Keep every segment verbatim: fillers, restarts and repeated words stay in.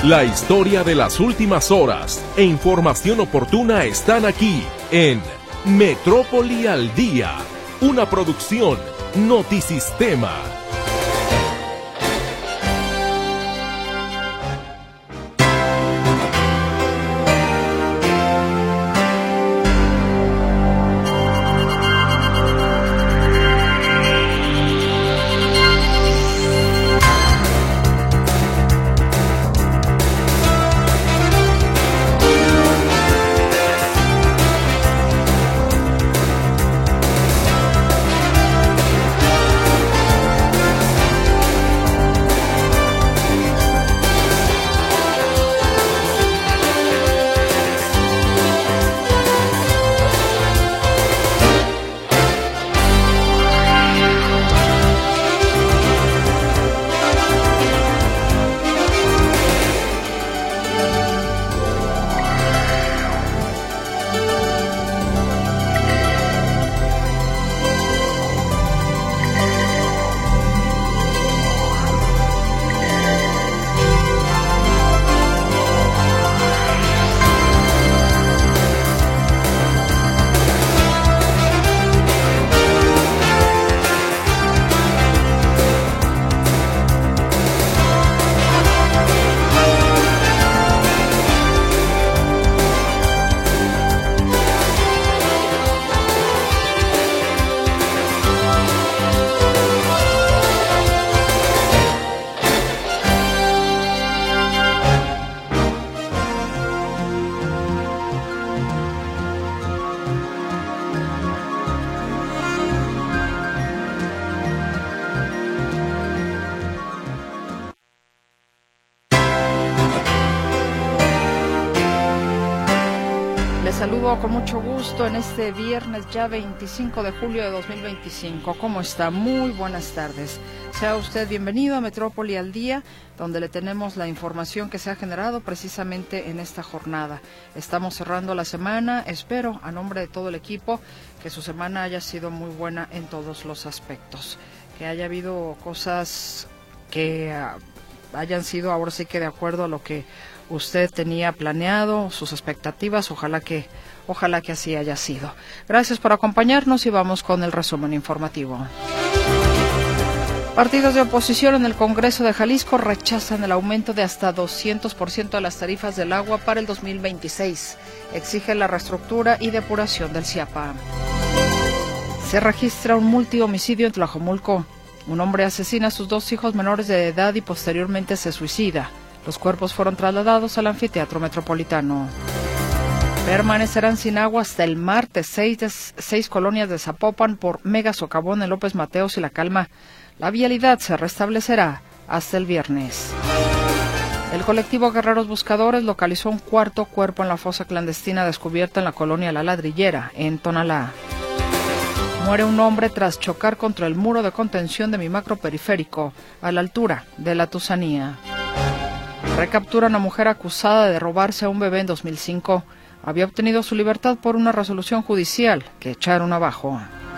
La historia de las últimas horas e información oportuna están aquí en Metrópoli al Día, una producción Notisistema. Saludo con mucho gusto en este viernes ya veinticinco de julio de dos mil veinticinco. ¿Cómo está? Muy buenas tardes. Sea usted bienvenido a Metrópoli al Día, donde le tenemos la información que se ha generado precisamente en esta jornada. Estamos cerrando la semana. Espero, a nombre de todo el equipo, que su semana haya sido muy buena en todos los aspectos. Que haya habido cosas que uh, hayan sido ahora sí que de acuerdo a lo que usted tenía planeado, sus expectativas, ojalá que, ojalá que así haya sido. Gracias por acompañarnos y vamos con el resumen informativo. Partidos de oposición en el Congreso de Jalisco rechazan el aumento de hasta doscientos por ciento de las tarifas del agua para el dos mil veintiséis. Exigen la reestructura y depuración del CIAPA. Se registra un multihomicidio en Tlajomulco. Un hombre asesina a sus dos hijos menores de edad y posteriormente se suicida. Los cuerpos fueron trasladados al anfiteatro metropolitano. Permanecerán sin agua hasta el martes seis, de, seis colonias de Zapopan por mega socavón en López Mateos y La Calma. La vialidad se restablecerá hasta el viernes. El colectivo Guerreros Buscadores localizó un cuarto cuerpo en la fosa clandestina descubierta en la colonia La Ladrillera, en Tonalá. Muere un hombre tras chocar contra el muro de contención de mi macroperiférico, a la altura de La Tusanía. Recapturan a mujer acusada de robarse a un bebé en dos mil cinco. Había obtenido su libertad por una resolución judicial que echaron abajo.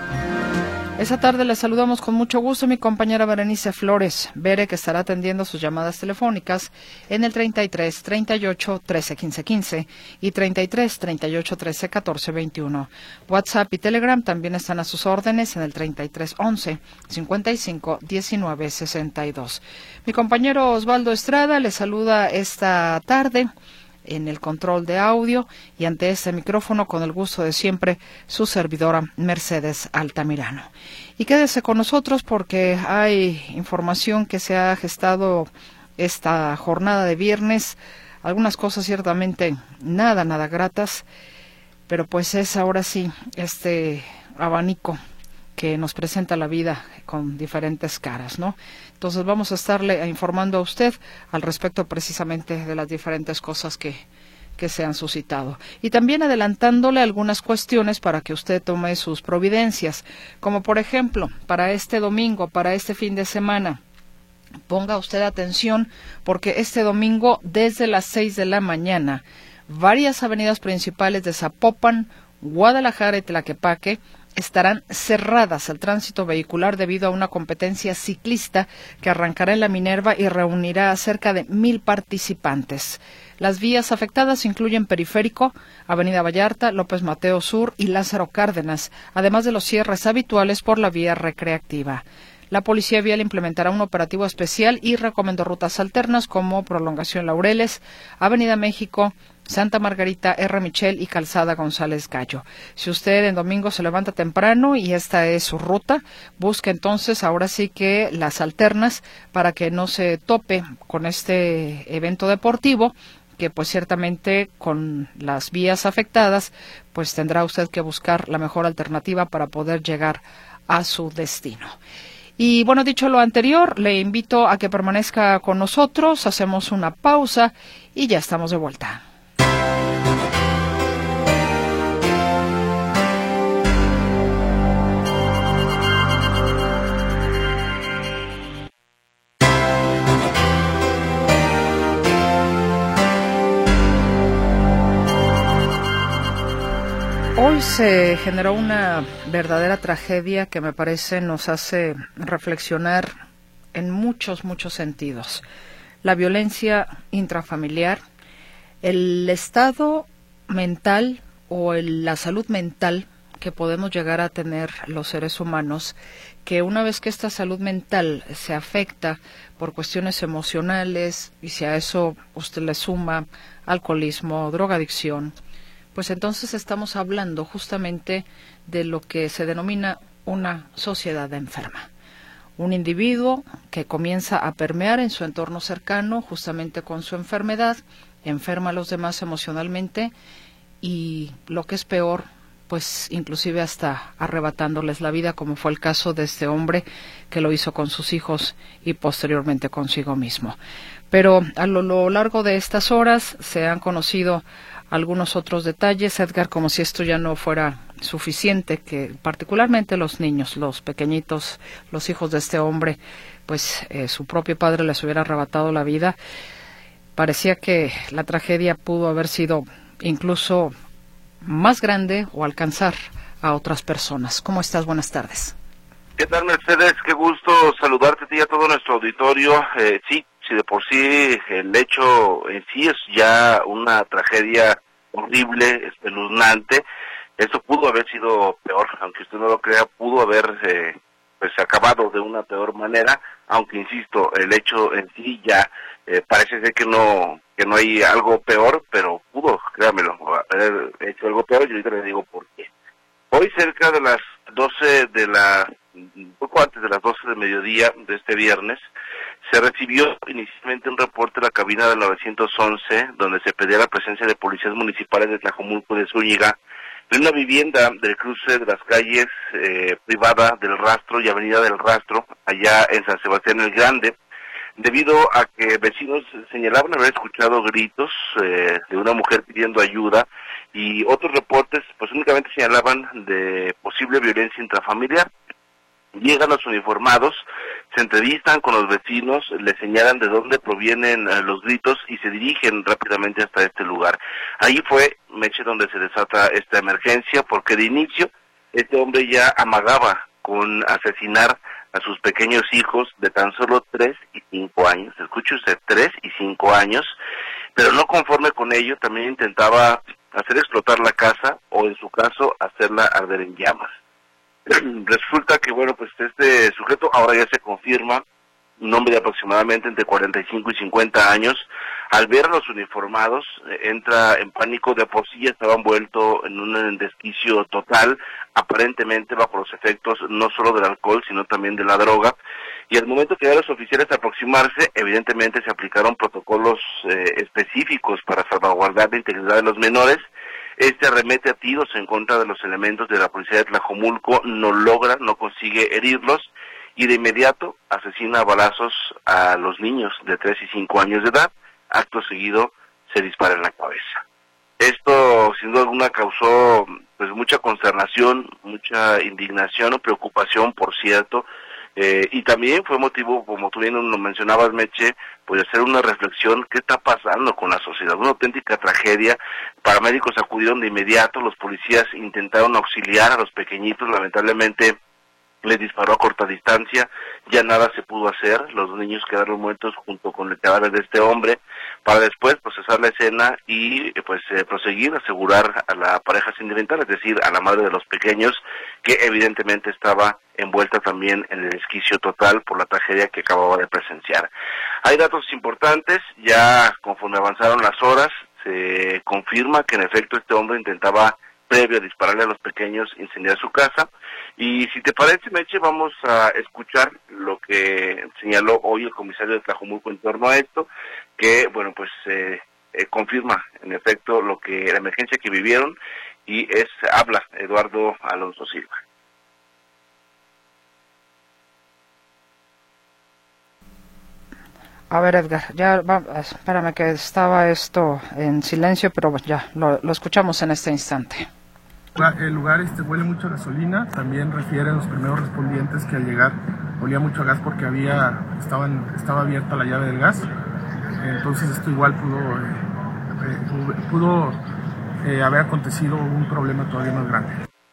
Esta tarde les saludamos con mucho gusto a mi compañera Berenice Flores. Bere, que estará atendiendo sus llamadas telefónicas en el treinta y tres, treinta y ocho, trece, quince, quince y treinta y tres, treinta y ocho, trece, catorce, veintiuno. WhatsApp y Telegram también están a sus órdenes en el treinta y tres, once, cincuenta y cinco, diecinueve, sesenta y dos. Mi compañero Osvaldo Estrada les saluda esta tarde en el control de audio y ante este micrófono, con el gusto de siempre, su servidora Mercedes Altamirano. Y quédese con nosotros porque hay información que se ha gestado esta jornada de viernes, algunas cosas ciertamente nada, nada gratas, pero pues es ahora sí este abanico que nos presenta la vida con diferentes caras, ¿no? Entonces vamos a estarle informando a usted al respecto precisamente de las diferentes cosas que, que se han suscitado. Y también adelantándole algunas cuestiones para que usted tome sus providencias, como por ejemplo, para este domingo, para este fin de semana. Ponga usted atención porque este domingo desde las seis de la mañana, varias avenidas principales de Zapopan, Guadalajara y Tlaquepaque estarán cerradas al tránsito vehicular debido a una competencia ciclista que arrancará en la Minerva y reunirá a cerca de mil participantes. Las vías afectadas incluyen Periférico, Avenida Vallarta, López Mateo Sur y Lázaro Cárdenas, además de los cierres habituales por la vía recreativa. La Policía Vial implementará un operativo especial y recomendó rutas alternas como Prolongación Laureles, Avenida México, Santa Margarita, R. Michel y Calzada González Gallo. Si usted en domingo se levanta temprano y esta es su ruta, busque entonces ahora sí que las alternas para que no se tope con este evento deportivo, que pues ciertamente con las vías afectadas, pues tendrá usted que buscar la mejor alternativa para poder llegar a su destino. Y bueno, dicho lo anterior, le invito a que permanezca con nosotros, hacemos una pausa y ya estamos de vuelta. Hoy se generó una verdadera tragedia que me parece nos hace reflexionar en muchos, muchos sentidos. La violencia intrafamiliar, el estado mental o el, la salud mental que podemos llegar a tener los seres humanos, que una vez que esta salud mental se afecta por cuestiones emocionales y si a eso usted le suma alcoholismo, drogadicción, pues entonces estamos hablando justamente de lo que se denomina una sociedad enferma. Un individuo que comienza a permear en su entorno cercano justamente con su enfermedad, enferma a los demás emocionalmente y lo que es peor, pues inclusive hasta arrebatándoles la vida, como fue el caso de este hombre que lo hizo con sus hijos y posteriormente consigo mismo. Pero a lo, lo largo de estas horas se han conocido algunos otros detalles, Edgar, como si esto ya no fuera suficiente, que particularmente los niños, los pequeñitos, los hijos de este hombre, pues eh, su propio padre les hubiera arrebatado la vida. Parecía que la tragedia pudo haber sido incluso más grande o alcanzar a otras personas. ¿Cómo estás? Buenas tardes. ¿Qué tal, Mercedes? Qué gusto saludarte a ti y a todo nuestro auditorio. Eh, sí, si de por sí el hecho en sí es ya una tragedia horrible, espeluznante, eso pudo haber sido peor, aunque usted no lo crea, pudo haber eh, pues acabado de una peor manera, aunque insisto, el hecho en sí ya eh, parece ser que no que no hay algo peor, pero pudo, créamelo, haber hecho algo peor, y ahorita le digo por qué. Hoy cerca de las doce de la, poco antes de las doce de mediodía de este viernes, se recibió inicialmente un reporte de la cabina del nueve once, donde se pedía la presencia de policías municipales de Tlajomulco de Zúñiga, en una vivienda del cruce de las calles eh, Privada del Rastro y Avenida del Rastro, allá en San Sebastián el Grande, debido a que vecinos señalaban haber escuchado gritos eh, de una mujer pidiendo ayuda, y otros reportes pues únicamente señalaban de posible violencia intrafamiliar. Llegan los uniformados, se entrevistan con los vecinos, les señalan de dónde provienen eh, los gritos y se dirigen rápidamente hasta este lugar. Ahí fue, Meche, donde se desata esta emergencia, porque de inicio este hombre ya amagaba con asesinar a sus pequeños hijos de tan solo tres y cinco años. Escuche usted, tres y cinco años, pero no conforme con ello, también intentaba hacer explotar la casa o, en su caso, hacerla arder en llamas. Resulta que, bueno, pues este sujeto ahora ya se confirma, un hombre de aproximadamente entre cuarenta y cinco y cincuenta años, al ver a los uniformados, eh, entra en pánico. De por sí ya estaba envuelto en un desquicio total, aparentemente bajo los efectos no solo del alcohol, sino también de la droga, y al momento que ya los oficiales aproximarse, evidentemente se aplicaron protocolos eh, específicos para salvaguardar la integridad de los menores. Este arremete a tiros en contra de los elementos de la policía de Tlajomulco, no logra, no consigue herirlos, y de inmediato asesina a balazos a los niños de tres y cinco años de edad. Acto seguido se dispara en la cabeza. Esto, sin duda alguna, causó pues mucha consternación, mucha indignación o preocupación, por cierto, Eh, y también fue motivo, como tú bien lo mencionabas, Meche, pues hacer una reflexión, ¿qué está pasando con la sociedad? Una auténtica tragedia. Paramédicos acudieron de inmediato, los policías intentaron auxiliar a los pequeñitos, lamentablemente les disparó a corta distancia, ya nada se pudo hacer, los niños quedaron muertos junto con el cadáver de este hombre, para después procesar la escena y pues eh, proseguir, asegurar a la pareja sentimental, es decir, a la madre de los pequeños, que evidentemente estaba envuelta también en el desquicio total por la tragedia que acababa de presenciar. Hay datos importantes, ya conforme avanzaron las horas, se confirma que en efecto este hombre intentaba, previo a dispararle a los pequeños, incendiar su casa. Y si te parece, Meche, vamos a escuchar lo que señaló hoy el comisario de Tlajomulco en torno a esto, que, bueno, pues eh, eh, confirma en efecto lo que la emergencia que vivieron, y es habla Eduardo Alonso Silva. A ver, Edgar, ya, va, espérame que estaba esto en silencio, pero ya, lo, lo escuchamos en este instante. El lugar este huele mucho a gasolina, también refieren los primeros respondientes que al llegar olía mucho a gas porque había, estaban, estaba abierta la llave del gas, entonces esto igual pudo, eh, eh, pudo eh, haber acontecido un problema todavía más grande.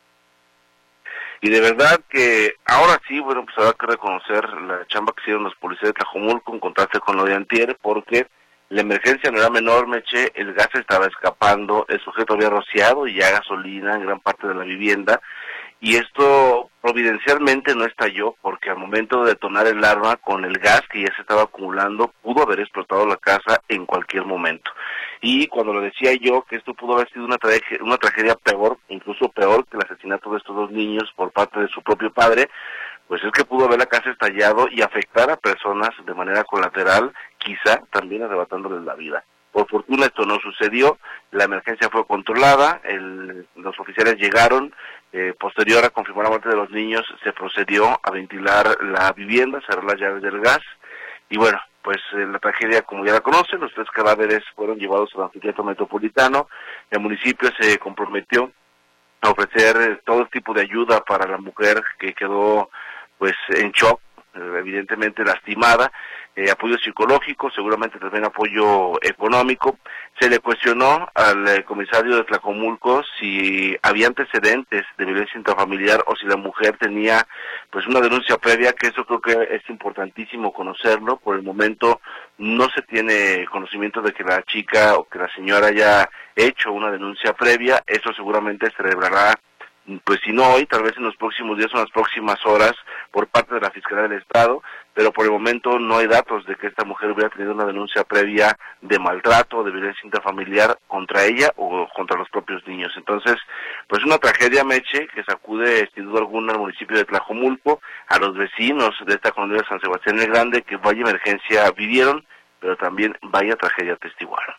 Y de verdad que ahora sí, bueno, pues habrá que reconocer la chamba que hicieron los policías de Tlajomulco en contraste con lo de antier, porque la emergencia no era menor, Meche, el gas estaba escapando, el sujeto había rociado y ya gasolina en gran parte de la vivienda, y esto providencialmente no estalló, porque al momento de detonar el arma con el gas que ya se estaba acumulando, pudo haber explotado la casa en cualquier momento. Y cuando lo decía yo, que esto pudo haber sido una tragedia, una tragedia peor, incluso peor que el asesinato de estos dos niños por parte de su propio padre, pues es que pudo haber la casa estallado y afectar a personas de manera colateral, quizá también arrebatándoles la vida. Por fortuna esto no sucedió, la emergencia fue controlada, el, los oficiales llegaron, eh, posterior a confirmar la muerte de los niños, se procedió a ventilar la vivienda, cerrar las llaves del gas, y bueno, pues eh, la tragedia, como ya la conocen, los tres cadáveres fueron llevados al anfiteatro metropolitano, el municipio se comprometió a ofrecer eh, todo tipo de ayuda para la mujer que quedó pues en shock, eh, evidentemente lastimada, eh, apoyo psicológico, seguramente también apoyo económico. Se le cuestionó al eh, comisario de Tlajomulco si había antecedentes de violencia intrafamiliar o si la mujer tenía pues una denuncia previa, que eso creo que es importantísimo conocerlo. Por el momento no se tiene conocimiento de que la chica o que la señora haya hecho una denuncia previa, eso seguramente se celebrará, pues si no hoy, tal vez en los próximos días o en las próximas horas por parte de la Fiscalía del Estado, pero por el momento no hay datos de que esta mujer hubiera tenido una denuncia previa de maltrato o de violencia intrafamiliar contra ella o contra los propios niños. Entonces, pues una tragedia, Meche, que sacude sin duda alguna al municipio de Tlajomulco, a los vecinos de esta colonia de San Sebastián el Grande, que vaya emergencia vivieron, pero también vaya tragedia atestiguaron.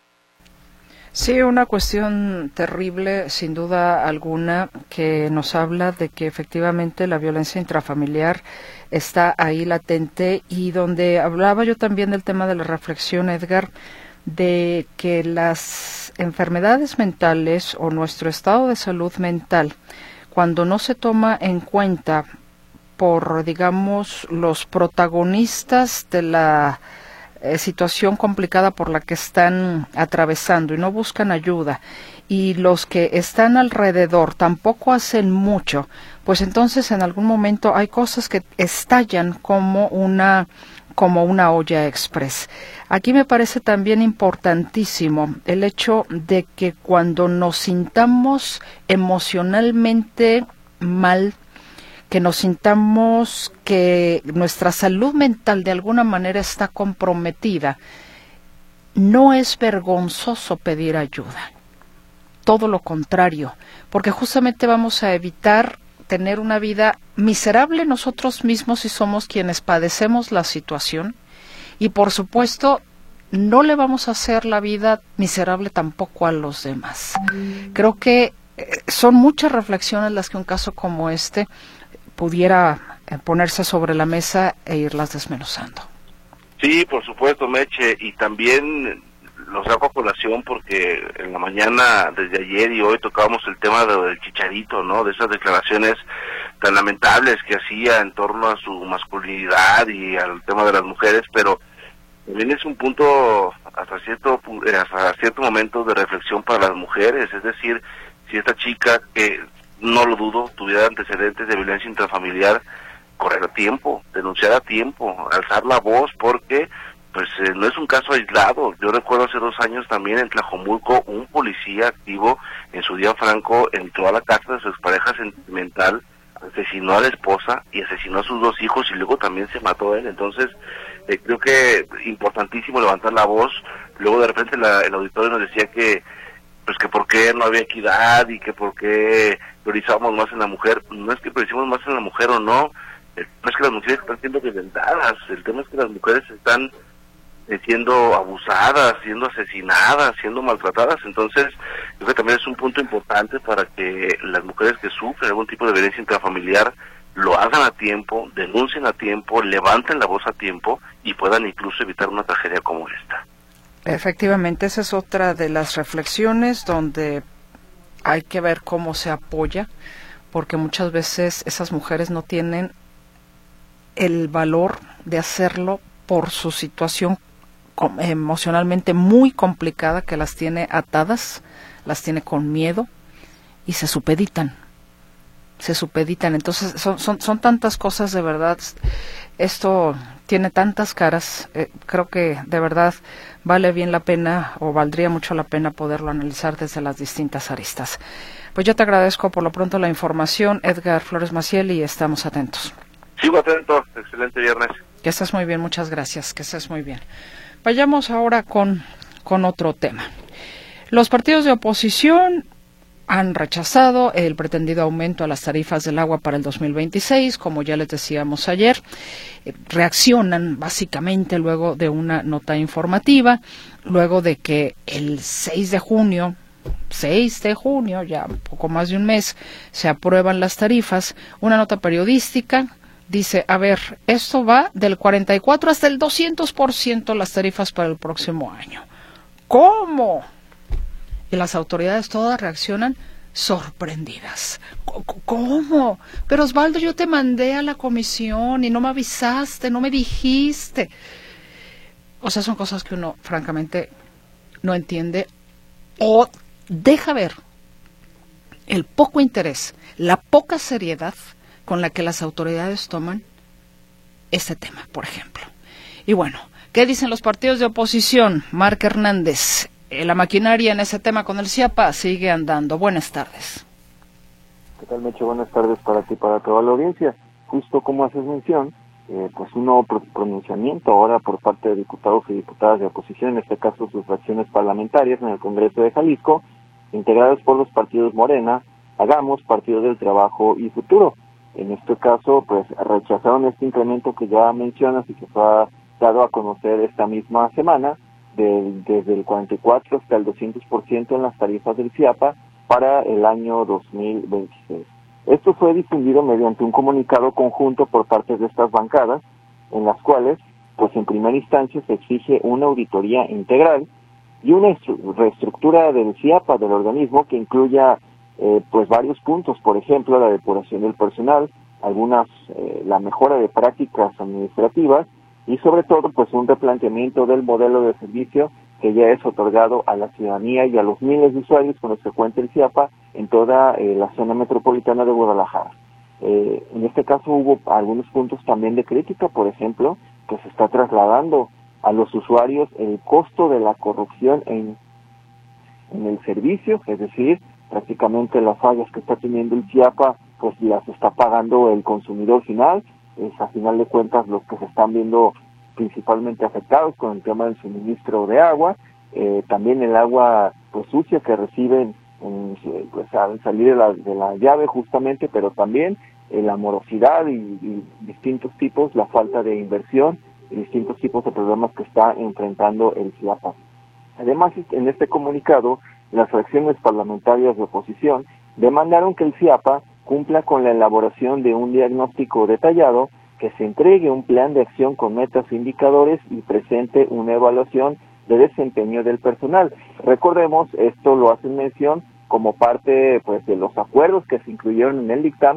Sí, una cuestión terrible, sin duda alguna, que nos habla de que efectivamente la violencia intrafamiliar está ahí latente, y donde hablaba yo también del tema de la reflexión, Edgar, de que las enfermedades mentales o nuestro estado de salud mental, cuando no se toma en cuenta por, digamos, los protagonistas de la Eh, situación complicada por la que están atravesando y no buscan ayuda, y los que están alrededor tampoco hacen mucho, pues entonces en algún momento hay cosas que estallan como una como una olla express. Aquí me parece también importantísimo el hecho de que cuando nos sintamos emocionalmente mal, que nos sintamos que nuestra salud mental de alguna manera está comprometida, no es vergonzoso pedir ayuda. Todo lo contrario, porque justamente vamos a evitar tener una vida miserable nosotros mismos si somos quienes padecemos la situación, y por supuesto no le vamos a hacer la vida miserable tampoco a los demás. Creo que son muchas reflexiones las que un caso como este pudiera ponerse sobre la mesa e irlas desmenuzando. Sí, por supuesto, Meche, y también los saco a colación porque en la mañana, desde ayer y hoy, tocábamos el tema de, del Chicharito, ¿no? De esas declaraciones tan lamentables que hacía en torno a su masculinidad y al tema de las mujeres, pero también es un punto hasta cierto hasta cierto momento de reflexión para las mujeres. Es decir, si esta chica, que no lo dudo, tuviera antecedentes de violencia intrafamiliar, correr a tiempo, denunciar a tiempo, alzar la voz, porque pues eh, no es un caso aislado. Yo recuerdo hace dos años también en Tlajomulco, un policía activo en su día franco entró a la casa de su expareja sentimental, asesinó a la esposa y asesinó a sus dos hijos y luego también se mató él. Entonces eh, creo que importantísimo levantar la voz. Luego de repente la, el auditorio nos decía que pues que por qué no había equidad y que por qué priorizábamos más en la mujer. No es que prioricemos más en la mujer o no, el tema es que las mujeres están siendo violentadas, el tema es que las mujeres están siendo abusadas, siendo asesinadas, siendo maltratadas. Entonces creo que también es un punto importante para que las mujeres que sufren algún tipo de violencia intrafamiliar lo hagan a tiempo, denuncien a tiempo, levanten la voz a tiempo y puedan incluso evitar una tragedia como esta. Efectivamente, esa es otra de las reflexiones donde hay que ver cómo se apoya, porque muchas veces esas mujeres no tienen el valor de hacerlo por su situación emocionalmente muy complicada que las tiene atadas, las tiene con miedo y se supeditan, se supeditan. Entonces son, son, son tantas cosas, de verdad, esto tiene tantas caras, eh, creo que de verdad vale bien la pena o valdría mucho la pena poderlo analizar desde las distintas aristas. Pues yo te agradezco por lo pronto la información, Edgar Flores Maciel, y estamos atentos. Sigo atento, excelente viernes. Que estés muy bien, muchas gracias, que estés muy bien. Vayamos ahora con, con otro tema. Los partidos de oposición han rechazado el pretendido aumento a las tarifas del agua para el dos mil veintiséis, como ya les decíamos ayer. Eh, reaccionan básicamente luego de una nota informativa, luego de que el seis de junio, seis de junio, ya un poco más de un mes, se aprueban las tarifas, una nota periodística. Dice, a ver, esto va del cuarenta y cuatro hasta el doscientos por ciento las tarifas para el próximo año. ¿Cómo? Y las autoridades todas reaccionan sorprendidas. ¿Cómo? Pero Osvaldo, yo te mandé a la comisión y no me avisaste, no me dijiste. O sea, son cosas que uno francamente no entiende o deja ver el poco interés, la poca seriedad con la que las autoridades toman este tema, por ejemplo. Y bueno, ¿qué dicen los partidos de oposición? Marc Hernández, eh, la maquinaria en ese tema con el CIAPA sigue andando. Buenas tardes. ¿Qué tal, Meche? Buenas tardes para ti y para toda la audiencia. Justo como haces mención, eh, pues un nuevo pronunciamiento ahora por parte de diputados y diputadas de oposición, en este caso sus fracciones parlamentarias en el Congreso de Jalisco, integradas por los partidos Morena, Hagamos, Partido del Trabajo y Futuro. En este caso, pues rechazaron este incremento que ya mencionas y que fue dado a conocer esta misma semana, de, desde el cuarenta y cuatro hasta el doscientos por ciento en las tarifas del CIAPA para el año dos mil veintiséis. Esto fue difundido mediante un comunicado conjunto por parte de estas bancadas, en las cuales, pues en primera instancia se exige una auditoría integral y una reestructura del CIAPA, del organismo, que incluya Eh, pues varios puntos, por ejemplo, la depuración del personal, algunas, eh, la mejora de prácticas administrativas y sobre todo pues un replanteamiento del modelo de servicio que ya es otorgado a la ciudadanía y a los miles de usuarios con los que cuenta el CIAPA en toda eh, la zona metropolitana de Guadalajara. Eh, en este caso hubo algunos puntos también de crítica, por ejemplo, que se está trasladando a los usuarios el costo de la corrupción en, en el servicio, es decir, prácticamente las fallas que está teniendo el CIAPA, pues las está pagando el consumidor final. Es a final de cuentas los que se están viendo principalmente afectados con el tema del suministro de agua, eh, también el agua pues sucia que reciben en, pues, al salir de la, de la llave justamente, pero también eh, la morosidad y, y distintos tipos, la falta de inversión y distintos tipos de problemas que está enfrentando el CIAPA. Además, en este comunicado, las fracciones parlamentarias de oposición demandaron que el CIAPA cumpla con la elaboración de un diagnóstico detallado, que se entregue un plan de acción con metas e indicadores y presente una evaluación de desempeño del personal. Recordemos, esto lo hacen mención como parte pues de los acuerdos que se incluyeron en el dictamen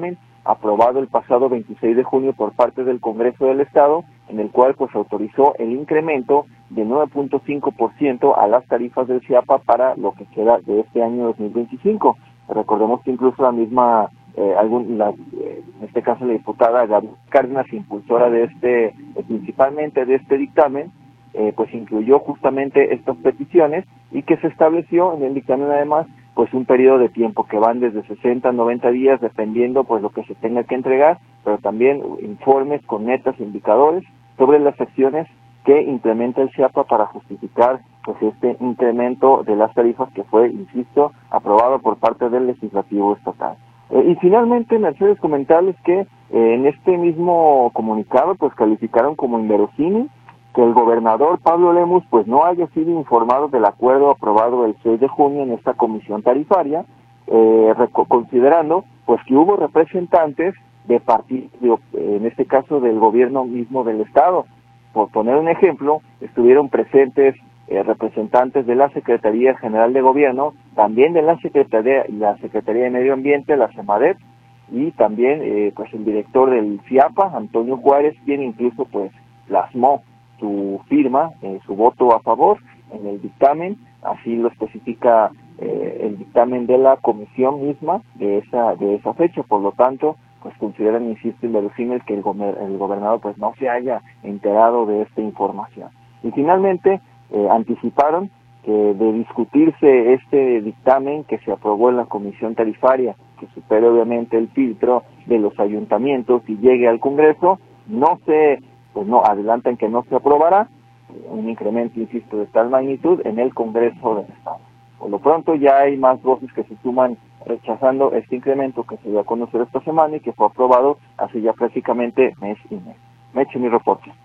aprobado el pasado veintiséis de junio por parte del Congreso del Estado, en el cual pues autorizó el incremento de nueve punto cinco por ciento a las tarifas del CIAPA para lo que queda de este año dos mil veinticinco. Recordemos que incluso la misma, eh, algún, la, eh, en este caso la diputada Gabriela Cárdenas, impulsora de este, eh, principalmente de este dictamen, eh, pues incluyó justamente estas peticiones y que se estableció en el dictamen además pues un periodo de tiempo que van desde sesenta a noventa días dependiendo pues lo que se tenga que entregar, pero también informes con metas e indicadores sobre las acciones que implementa el CIAPA para justificar pues este incremento de las tarifas que fue, insisto, aprobado por parte del Legislativo Estatal. Eh, y finalmente, Mercedes, comentarles que eh, en este mismo comunicado pues calificaron como inverosímil que el gobernador Pablo Lemus pues no haya sido informado del acuerdo aprobado el seis de junio en esta comisión tarifaria, eh, considerando pues que hubo representantes de partidos, en este caso del gobierno mismo del Estado. Por poner un ejemplo, estuvieron presentes eh, representantes de la Secretaría General de Gobierno, también de la Secretaría, la Secretaría de Medio Ambiente, la SEMADET, y también eh, pues el director del CIAPA, Antonio Juárez, quien incluso pues plasmó su firma, eh, su voto a favor en el dictamen, así lo especifica eh, el dictamen de la comisión misma de esa de esa fecha. Por lo tanto, pues consideran, insisto, inverosímil que el, gober el gobernador pues no se haya enterado de esta información. Y finalmente eh, anticiparon que de discutirse este dictamen que se aprobó en la comisión tarifaria, que supere obviamente el filtro de los ayuntamientos y llegue al Congreso, no se pues no adelantan que no se aprobará un incremento, insisto, de tal magnitud en el Congreso del Estado. Por lo pronto ya hay más voces que se suman rechazando este incremento que se dio a conocer esta semana y que fue aprobado hace ya prácticamente mes y mes. Me echo mi reporte.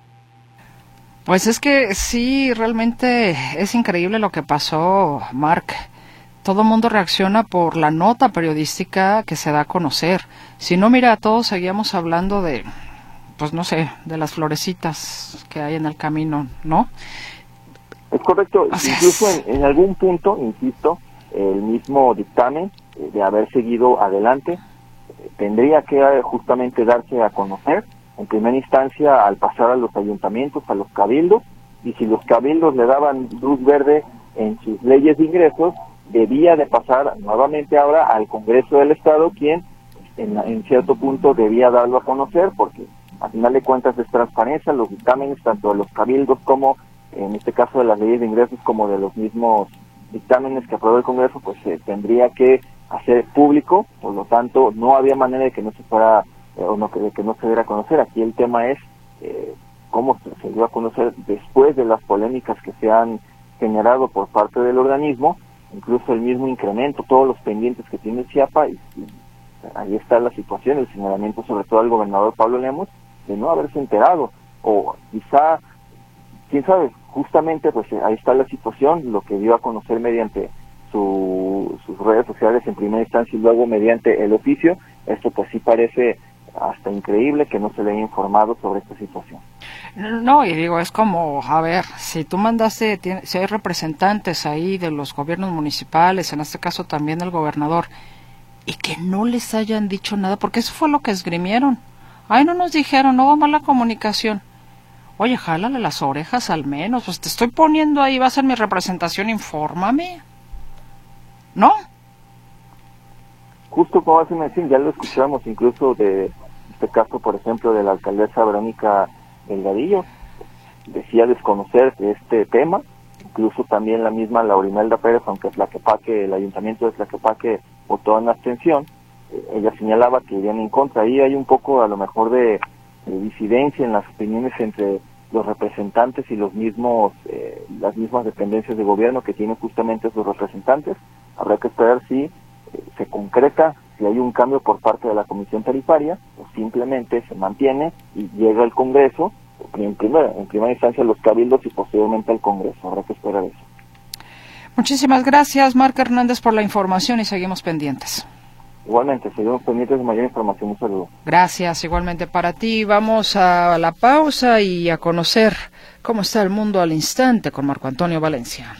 Pues es que sí, realmente es increíble lo que pasó, Marc. Todo el mundo reacciona por la nota periodística que se da a conocer. Si no, mira, todos seguíamos hablando de, pues no sé, de las florecitas que hay en el camino, ¿no? Es correcto, O sea, incluso en, en algún punto, insisto, el mismo dictamen eh, de haber seguido adelante eh, tendría que eh, justamente darse a conocer en primera instancia al pasar a los ayuntamientos, a los cabildos, y si los cabildos le daban luz verde en sus leyes de ingresos, debía de pasar nuevamente ahora al Congreso del Estado, quien en, en cierto punto debía darlo a conocer, porque a final de cuentas es transparencia, los dictámenes tanto de los cabildos como, en este caso de las leyes de ingresos, como de los mismos dictámenes que aprobó el Congreso, pues se eh, tendría que hacer público. Por lo tanto no había manera de que no se fuera eh, o no, de que no se diera a conocer. Aquí el tema es eh, cómo se, se dio a conocer después de las polémicas que se han generado por parte del organismo, incluso el mismo incremento, todos los pendientes que tiene el CIAPA, y, y ahí está la situación, el señalamiento sobre todo al gobernador Pablo Lemus de no haberse enterado, o quizá, quién sabe, justamente pues ahí está la situación, lo que dio a conocer mediante su, sus redes sociales en primera instancia y luego mediante el oficio. Esto pues sí parece hasta increíble que no se le haya informado sobre esta situación. No, y digo, es como, a ver, si tú mandaste, tiene, si hay representantes ahí de los gobiernos municipales, en este caso también del gobernador, y que no les hayan dicho nada, porque eso fue lo que esgrimieron. Ay, no nos dijeron, no va mal la comunicación. Oye, jálale las orejas al menos, pues te estoy poniendo ahí, va a ser mi representación, infórmame. ¿No? Justo como hace mención, ya lo escuchamos incluso de este caso, por ejemplo, de la alcaldesa Verónica Delgadillo, decía desconocer este tema, incluso también la misma Laurimelda Pérez, aunque Tlaquepaque, el ayuntamiento de Tlaquepaque votó en abstención, eh, ella señalaba que irían en contra. Ahí hay un poco a lo mejor de, de disidencia en las opiniones entre los representantes y los mismos, eh, las mismas dependencias de gobierno que tienen justamente sus representantes. Habrá que esperar si eh, se concreta, si hay un cambio por parte de la comisión tarifaria, o simplemente se mantiene y llega al Congreso, en primera, en primera instancia los cabildos y posteriormente al Congreso. Habrá que esperar eso. Muchísimas gracias, Marc Hernández, por la información y seguimos pendientes. Igualmente, seguimos pendientes de mayor información. Un saludo. Gracias, igualmente para ti. Vamos a la pausa y a conocer cómo está el mundo al instante con Marco Antonio Valencia.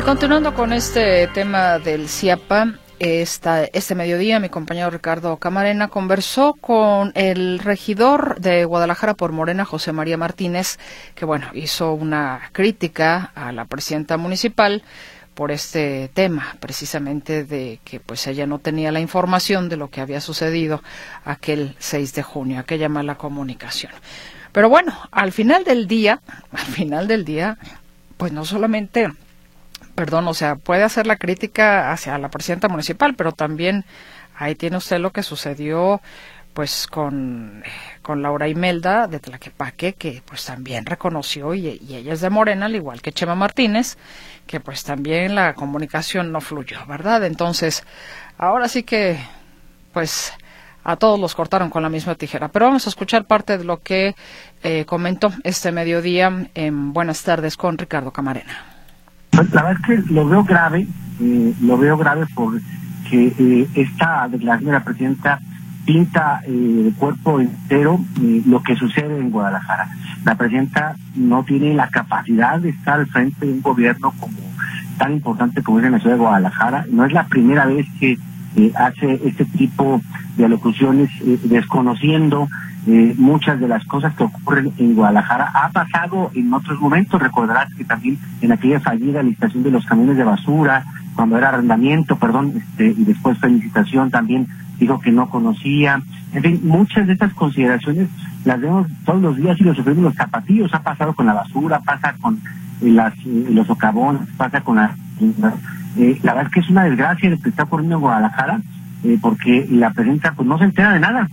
continuando con este tema del CIAPA, esta, este mediodía mi compañero Ricardo Camarena conversó con el regidor de Guadalajara por Morena, José María Martínez, que bueno, hizo una crítica a la presidenta municipal por este tema, precisamente de que pues ella no tenía la información de lo que había sucedido aquel seis de junio, aquella mala comunicación. Pero bueno, al final del día, al final del día, pues no solamente, perdón, o sea, puede hacer la crítica hacia la presidenta municipal, pero también ahí tiene usted lo que sucedió pues con, con Laura Imelda de Tlaquepaque, que pues también reconoció, y, y ella es de Morena, al igual que Chema Martínez, que pues también la comunicación no fluyó, ¿verdad? Entonces, ahora sí que pues a todos los cortaron con la misma tijera. Pero vamos a escuchar parte de lo que eh, comentó este mediodía en Buenas Tardes con Ricardo Camarena. Pues la verdad es que lo veo grave, eh, lo veo grave porque eh, esta declaración de la presidenta pinta eh, de cuerpo entero eh, lo que sucede en Guadalajara. La presidenta no tiene la capacidad de estar al frente de un gobierno como tan importante como es en la ciudad de Guadalajara. No es la primera vez que eh, hace este tipo de alocuciones eh, desconociendo eh, muchas de las cosas que ocurren en Guadalajara. Ha pasado en otros momentos, recordarás que también en aquella fallida licitación de los camiones de basura, cuando era arrendamiento, perdón, este, y después fue licitación, también dijo que no conocía. En fin, muchas de estas consideraciones las vemos todos los días y los sufrimos los zapatillos. Ha pasado con la basura, pasa con eh, las, eh, los socavones, pasa con la... Eh, la verdad es que es una desgracia lo que está ocurriendo en Guadalajara, eh, porque la presidenta pues no se entera de nada.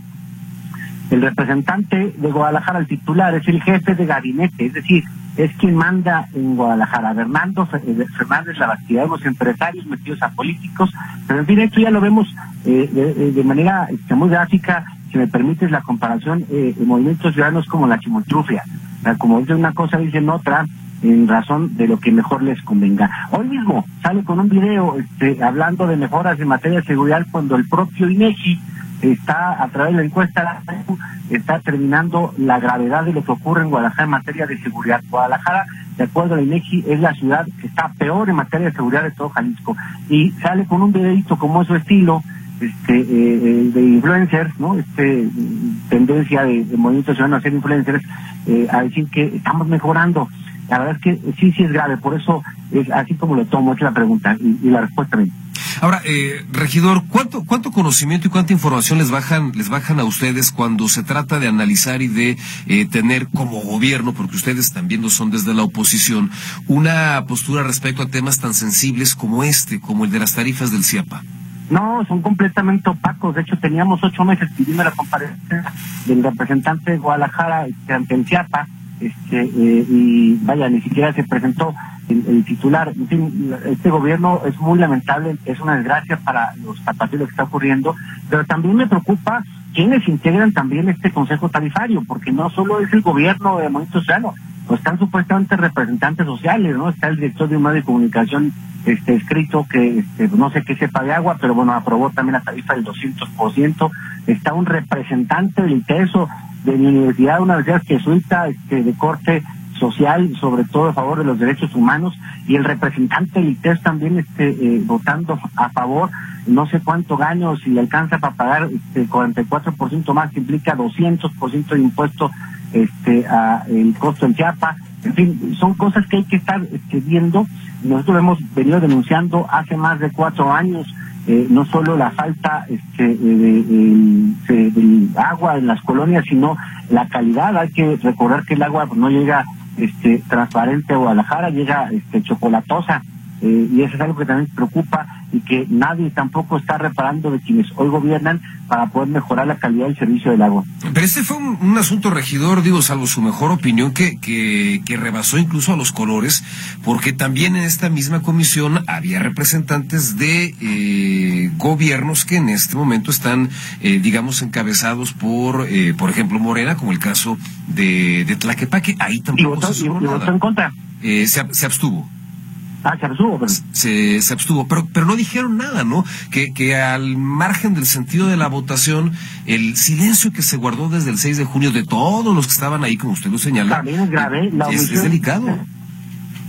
El representante de Guadalajara, el titular, es el jefe de gabinete, es decir, es quien manda en Guadalajara. Bernardo Fernández, la actividad de los empresarios metidos a políticos, pero en fin, esto ya lo vemos eh, de, de manera este, muy gráfica. Si me permites la comparación, eh, en movimientos ciudadanos como la chimoltrufia, o sea, como dicen una cosa, dicen otra, en razón de lo que mejor les convenga. Hoy mismo sale con un video este, hablando de mejoras en materia de seguridad, cuando el propio INEGI está, a través de la encuesta, está terminando la gravedad de lo que ocurre en Guadalajara en materia de seguridad. Guadalajara, de acuerdo a la INEGI, es la ciudad que está peor en materia de seguridad de todo Jalisco. Y sale con un videito como es su estilo, este eh, de influencers, ¿no? Este tendencia de, de movimiento ciudadano a ser influencers, eh, a decir que estamos mejorando. La verdad es que sí, sí es grave, por eso es así como lo tomo, es la pregunta y, y la respuesta también. Ahora, eh, regidor, ¿cuánto cuánto conocimiento y cuánta información les bajan les bajan a ustedes cuando se trata de analizar y de eh, tener como gobierno, porque ustedes también lo son desde la oposición, una postura respecto a temas tan sensibles como este, como el de las tarifas del CIAPA? No, son completamente opacos. De hecho, teníamos ocho meses pidiendo la comparecencia del representante de Guadalajara este, ante el CIAPA, este, eh, y vaya, ni siquiera se presentó el, el titular. En fin, este gobierno es muy lamentable, es una desgracia para los zapatillos que está ocurriendo, pero también me preocupa quienes integran también este consejo tarifario, porque no solo es el gobierno de Movimiento Ciudadano, pues están supuestamente representantes sociales, ¿no? Está el director de un medio de comunicación este escrito que este, no sé qué sepa de agua, pero bueno, aprobó también la tarifa del doscientos por ciento. Está un representante del ITESO de mi universidad, una universidad jesuita este, de corte social, sobre todo a favor de los derechos humanos, y el representante del ITES también este, eh, votando a favor. No sé cuánto gano, si le alcanza para pagar este cuarenta y cuatro por ciento más, que implica doscientos por ciento de impuesto este a el costo en Chiapa. En fin, son cosas que hay que estar este, viendo. Nosotros hemos venido denunciando hace más de cuatro años eh, no solo la falta este, de, de, de, de agua en las colonias, sino la calidad. Hay que recordar que el agua pues, no llega este transparente a Guadalajara, llega este chocolatosa. Eh, y eso es algo que también preocupa y que nadie tampoco está reparando de quienes hoy gobiernan para poder mejorar la calidad del servicio del agua. Pero este fue un, un asunto, regidor, digo, salvo su mejor opinión, que, que, que rebasó incluso a los colores, porque también en esta misma comisión había representantes de eh, gobiernos que en este momento están, eh, digamos, encabezados por, eh, por ejemplo, Morena, como el caso de, de Tlaquepaque. Ahí tampoco y votó, se y, hizo y nada. votó en contra. Eh, se, se abstuvo. Ah, se abstuvo, pero... Se, se abstuvo, pero, pero no dijeron nada, ¿no? Que, que al margen del sentido de la votación, el silencio que se guardó desde el seis de junio de todos los que estaban ahí, como usted lo señala, también es grave, la es, omisión, es delicado.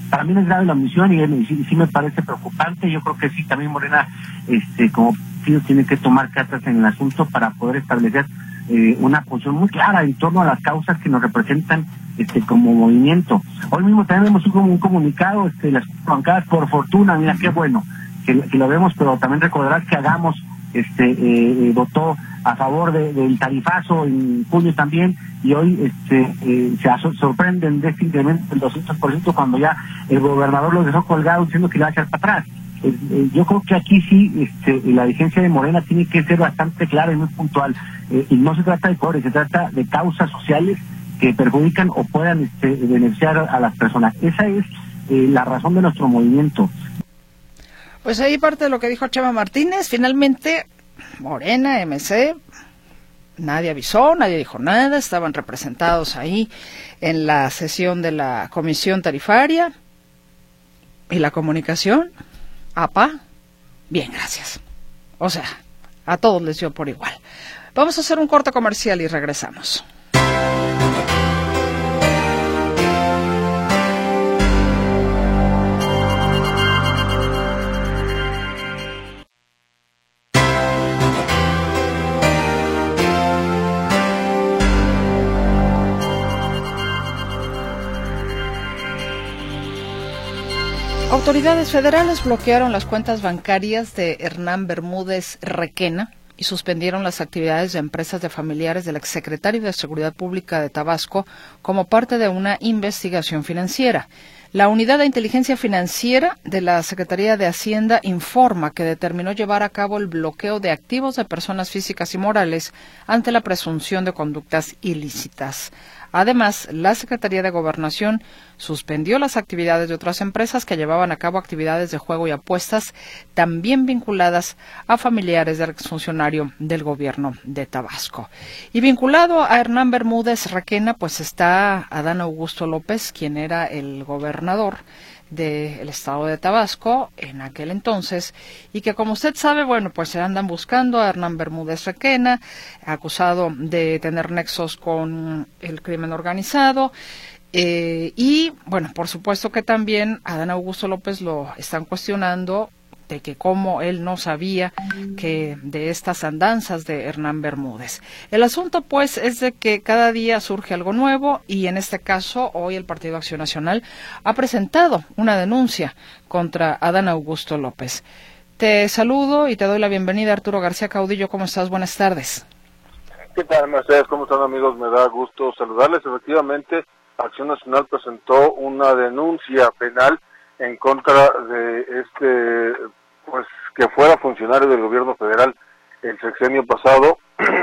también es grave la omisión y, y, sí, sí me parece preocupante. Yo creo que sí, también Morena, este, como partido, tiene que tomar cartas en el asunto para poder establecer eh, una posición muy clara en torno a las causas que nos representan este como movimiento. Hoy mismo tenemos un, un comunicado, este, las bancadas, por fortuna, mira qué bueno que, que lo vemos, pero también recordarás que Hagamos este eh, votó a favor de, del tarifazo en junio también, y hoy este eh, se sorprenden de este incremento del doscientos por ciento cuando ya el gobernador los dejó colgados diciendo que le va a echar para atrás. Eh, eh, yo creo que aquí sí este, la vigencia de Morena tiene que ser bastante clara y muy puntual, eh, y no se trata de colores, se trata de causas sociales que perjudican o puedan este, beneficiar a las personas. Esa es eh, la razón de nuestro movimiento. Pues ahí parte de lo que dijo Chema Martínez. Finalmente, Morena, M C, nadie avisó, nadie dijo nada, estaban representados ahí en la sesión de la Comisión Tarifaria y la comunicación. A P A, bien, gracias. O sea, a todos les dio por igual. Vamos a hacer un corte comercial y regresamos. Autoridades federales bloquearon las cuentas bancarias de Hernán Bermúdez Requena y suspendieron las actividades de empresas de familiares del exsecretario de Seguridad Pública de Tabasco como parte de una investigación financiera. La Unidad de Inteligencia Financiera de la Secretaría de Hacienda informa que determinó llevar a cabo el bloqueo de activos de personas físicas y morales ante la presunción de conductas ilícitas. Además, la Secretaría de Gobernación suspendió las actividades de otras empresas que llevaban a cabo actividades de juego y apuestas también vinculadas a familiares del exfuncionario del gobierno de Tabasco. Y vinculado a Hernán Bermúdez Requena, pues está Adán Augusto López, quien era el gobernador del estado de Tabasco en aquel entonces, y que, como usted sabe, bueno, pues se andan buscando a Hernán Bermúdez Requena, acusado de tener nexos con el crimen organizado, eh, y bueno, por supuesto que también a Adán Augusto López lo están cuestionando de que cómo él no sabía que de estas andanzas de Hernán Bermúdez. El asunto, pues, es de que cada día surge algo nuevo y en este caso hoy el Partido Acción Nacional ha presentado una denuncia contra Adán Augusto López. Te saludo y te doy la bienvenida, Arturo García Caudillo. ¿Cómo estás? Buenas tardes. ¿Qué tal, Mercedes? ¿Cómo están, amigos? Me da gusto saludarles. Efectivamente, Acción Nacional presentó una denuncia penal en contra de este, pues, que fuera funcionario del gobierno federal el sexenio pasado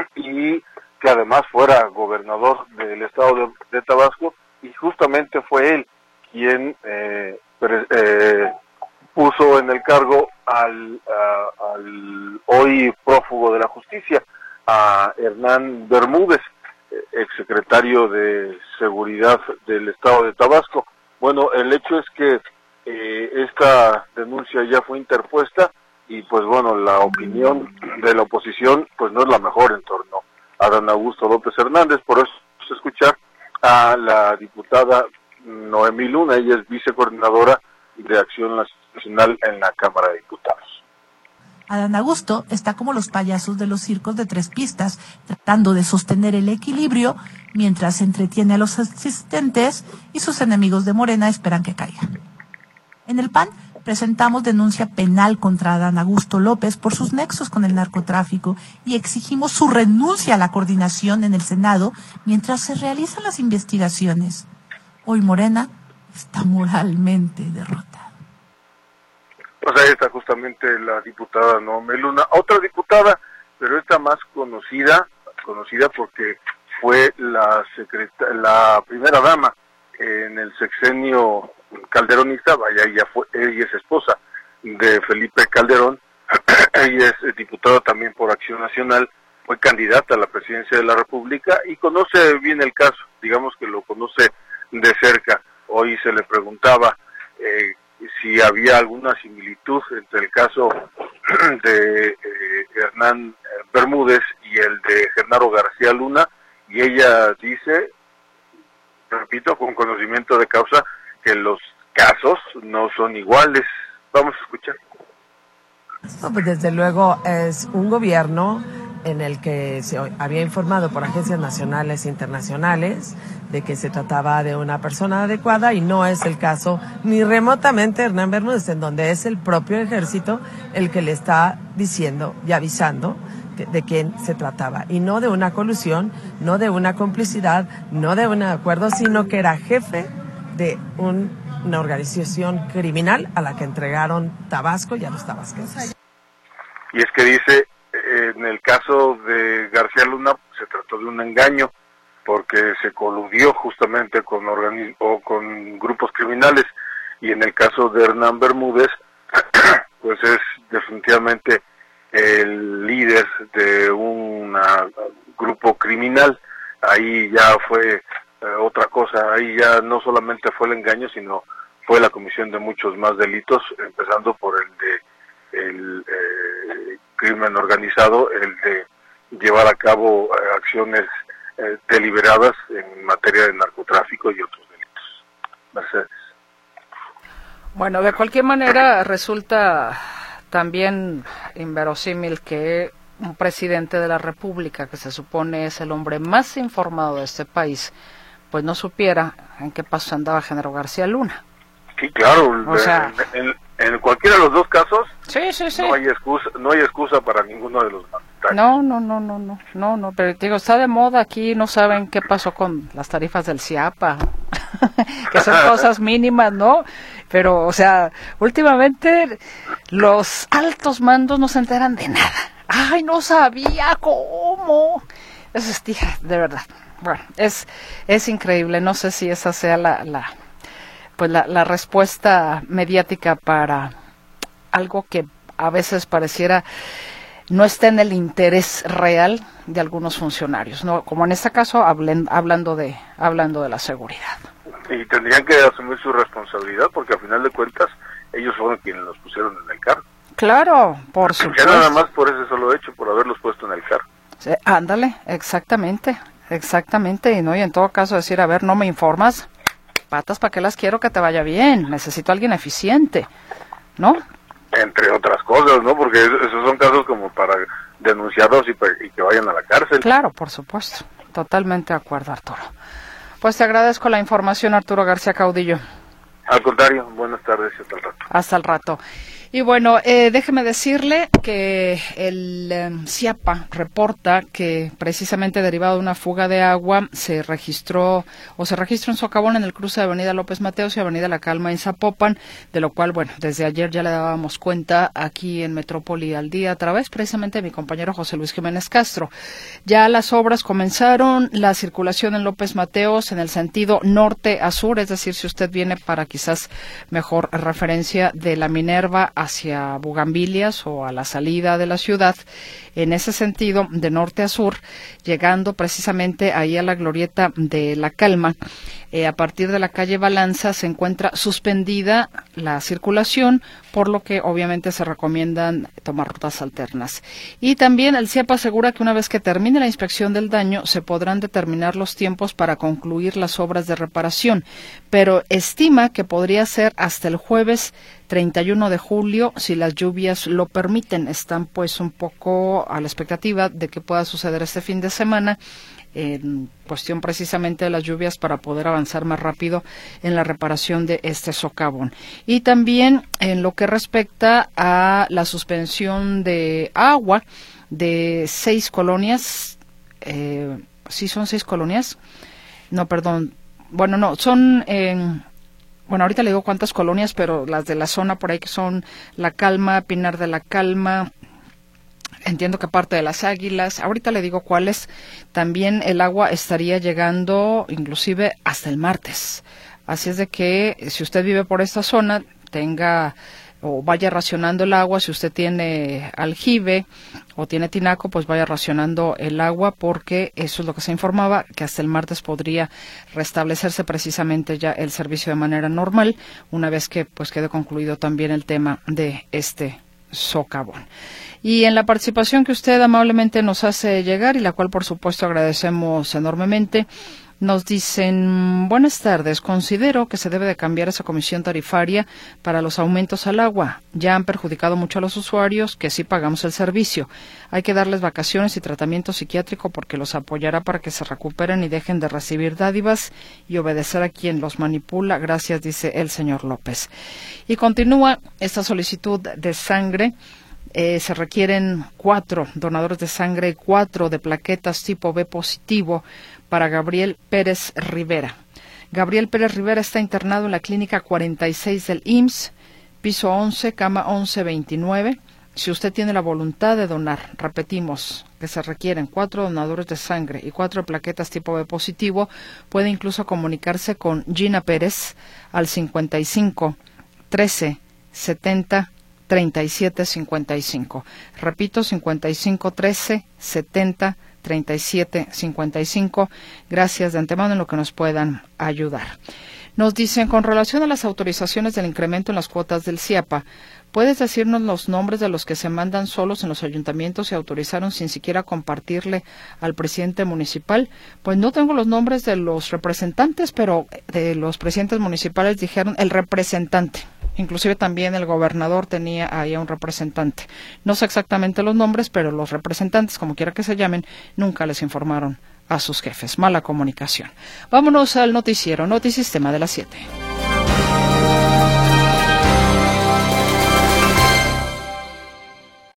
y que además fuera gobernador del estado de, de Tabasco, y justamente fue él quien eh, pre, eh, puso en el cargo al, a, al hoy prófugo de la justicia, a Hernán Bermúdez, exsecretario de Seguridad del estado de Tabasco. Bueno, el hecho es que Eh, esta denuncia ya fue interpuesta y pues bueno, la opinión de la oposición pues no es la mejor en torno a Adán Augusto López Hernández. Por eso vamos a escuchar a la diputada Noemí Luna. Ella es vicecoordinadora de Acción Nacional en la Cámara de Diputados. Adán Augusto está como los payasos de los circos de tres pistas, tratando de sostener el equilibrio mientras entretiene a los asistentes y sus enemigos de Morena esperan que caiga. En el P A N presentamos denuncia penal contra Adán Augusto López por sus nexos con el narcotráfico y exigimos su renuncia a la coordinación en el Senado mientras se realizan las investigaciones. Hoy Morena está moralmente derrotada. Pues ahí está justamente la diputada Noemí Luna. Otra diputada, pero esta más conocida, conocida porque fue la secreta- la primera dama en el sexenio calderonista. Vaya, ella fue, ella es esposa de Felipe Calderón, ella es diputada también por Acción Nacional, fue candidata a la presidencia de la República y conoce bien el caso, digamos que lo conoce de cerca. Hoy se le preguntaba eh, si había alguna similitud entre el caso de eh, Hernán Bermúdez y el de Genaro García Luna, y ella dice, repito, con conocimiento de causa, que los casos no son iguales. Vamos a escuchar. No, pues desde luego es un gobierno en el que se había informado por agencias nacionales e internacionales de que se trataba de una persona adecuada, y no es el caso ni remotamente de Hernán Bermúdez, en donde es el propio ejército el que le está diciendo y avisando de quién se trataba, y no de una colusión, no de una complicidad, no de un acuerdo, sino que era jefe de un, una organización criminal a la que entregaron Tabasco y a los tabasqueños. Y es que dice, en el caso de García Luna se trató de un engaño, porque se coludió justamente con organi- o con grupos criminales, y en el caso de Hernán Bermúdez, pues es definitivamente el líder de un grupo criminal. Ahí ya fue eh, otra cosa, ahí ya no solamente fue el engaño, sino fue la comisión de muchos más delitos, empezando por el de el eh, crimen organizado, el de llevar a cabo eh, acciones eh, deliberadas en materia de narcotráfico y otros delitos. Mercedes. Bueno, de cualquier manera resulta también inverosímil que un presidente de la República, que se supone es el hombre más informado de este país, pues no supiera en qué paso andaba Genaro García Luna. Sí, claro, o sea, en, en, en cualquiera de los dos casos sí, sí, sí. no hay excusa, no hay excusa para ninguno de los mandatarios. No, no, no, no, no, no, no, pero digo, está de moda aquí, no saben qué pasó con las tarifas del CIAPA, que son cosas mínimas, ¿no? Pero, o sea, últimamente los altos mandos no se enteran de nada. ¡Ay, no sabía cómo! Eso es, tía, de verdad. Bueno, es es increíble. No sé si esa sea la, la pues la, la respuesta mediática para algo que a veces pareciera no está en el interés real de algunos funcionarios, no, como en este caso hablen, hablando de hablando de la seguridad. Y tendrían que asumir su responsabilidad, porque a final de cuentas ellos fueron quienes los pusieron en el cargo. Claro, por supuesto. Ya nada más por ese solo hecho, por haberlos puesto en el cargo. Sí, ándale, exactamente, exactamente, y no, y en todo caso decir, a ver, no me informas, patas, ¿para qué las quiero? Que te vaya bien, necesito a alguien eficiente, ¿no? Entre otras cosas, ¿no? Porque esos son casos como para denunciarlos y, y que vayan a la cárcel. Claro, por supuesto, totalmente de acuerdo, Arturo. Pues te agradezco la información, Arturo García Caudillo. Al contrario, buenas tardes y hasta el rato. Hasta el rato. Y bueno, eh, déjeme decirle que el eh, CIAPA reporta que precisamente derivado de una fuga de agua se registró o se registró en Socavón en el cruce de Avenida López Mateos y Avenida La Calma en Zapopan, de lo cual, bueno, desde ayer ya le dábamos cuenta aquí en Metrópoli al Día a través precisamente de mi compañero José Luis Jiménez Castro. Ya las obras comenzaron, la circulación en López Mateos en el sentido norte a sur, es decir, si usted viene para quizás mejor referencia de la Minerva hacia Bugambilias o a la salida de la ciudad, en ese sentido de norte a sur, llegando precisamente ahí a la glorieta de La Calma, eh, a partir de la calle Balanza se encuentra suspendida la circulación, por lo que obviamente se recomiendan tomar rutas alternas. Y también el CIAPA asegura que una vez que termine la inspección del daño se podrán determinar los tiempos para concluir las obras de reparación, pero estima que podría ser hasta el jueves treinta y uno de julio si las lluvias lo permiten. Están pues un poco a la expectativa de que pueda suceder este fin de semana, en cuestión precisamente de las lluvias, para poder avanzar más rápido en la reparación de este socavón. Y también en lo que respecta a la suspensión de agua de seis colonias, eh, ¿sí son seis colonias? No, perdón, bueno, no, son... Eh, Bueno, ahorita le digo cuántas colonias, pero las de la zona por ahí que son La Calma, Pinar de la Calma, entiendo que parte de Las Águilas, ahorita le digo cuáles. También el agua estaría llegando inclusive hasta el martes. Así es de que si usted vive por esta zona, tenga o vaya racionando el agua. Si usted tiene aljibe o tiene tinaco, pues vaya racionando el agua, porque eso es lo que se informaba, que hasta el martes podría restablecerse precisamente ya el servicio de manera normal, una vez que pues quede concluido también el tema de este socavón. Y en la participación que usted amablemente nos hace llegar, y la cual por supuesto agradecemos enormemente, Nos dicen, buenas tardes, considero que se debe de cambiar esa comisión tarifaria para los aumentos al agua. Ya han perjudicado mucho a los usuarios que sí pagamos el servicio. Hay que darles vacaciones y tratamiento psiquiátrico porque los apoyará para que se recuperen y dejen de recibir dádivas y obedecer a quien los manipula. Gracias, dice el señor López. Y continúa esta solicitud de sangre. Eh, se requieren cuatro donadores de sangre y cuatro de plaquetas tipo B positivo para Gabriel Pérez Rivera. Gabriel Pérez Rivera está internado en la clínica cuarenta y seis del I M S S, piso once, cama once veintinueve. Si usted tiene la voluntad de donar, repetimos que se requieren cuatro donadores de sangre y cuatro plaquetas tipo B positivo, puede incluso comunicarse con Gina Pérez al cincuenta y cinco, trece, setenta, treinta y siete cincuenta y cinco. Repito, cincuenta y cinco, trece, setenta, treinta y siete cincuenta y cinco. Gracias de antemano en lo que nos puedan ayudar. Nos dicen, con relación a las autorizaciones del incremento en las cuotas del CIAPA, ¿puedes decirnos los nombres de los que se mandan solos en los ayuntamientos y autorizaron sin siquiera compartirle al presidente municipal? Pues no tengo los nombres de los representantes, pero de los presidentes municipales dijeron el representante. Inclusive también el gobernador tenía ahí a un representante. No sé exactamente los nombres, pero los representantes, como quiera que se llamen, nunca les informaron a sus jefes. Mala comunicación. Vámonos al noticiero, Notisistema de las siete.